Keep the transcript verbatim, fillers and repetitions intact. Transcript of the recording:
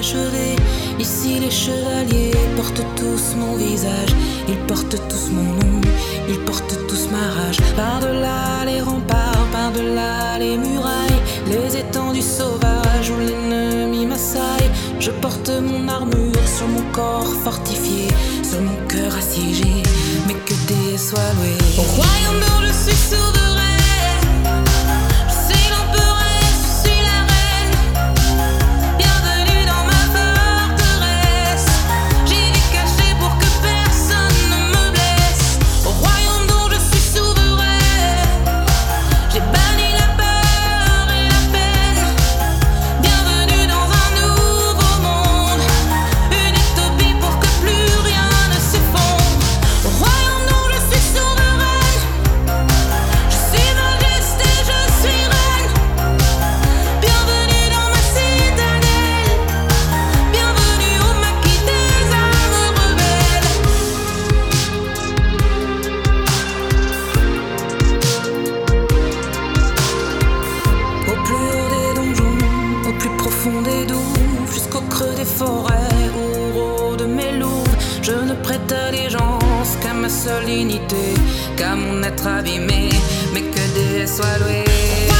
inachevé. Ici les chevaliers portent tous mon visage, ils portent tous mon nom, ils portent tous ma rage. Par-delà les remparts, par-delà les murailles, les étendues sauvages où l'ennemi m'assaille, je porte mon armure sur mon corps fortifié, sur mon cœur assiégé, mais que Dieu soit loué. Au royaume dont je suis souverain, jusqu'au creux des forêts, au rôde mes loups, je ne prête allégeance qu'à ma seule unité, qu'à mon être abîmé, mais que Dieu soit loué.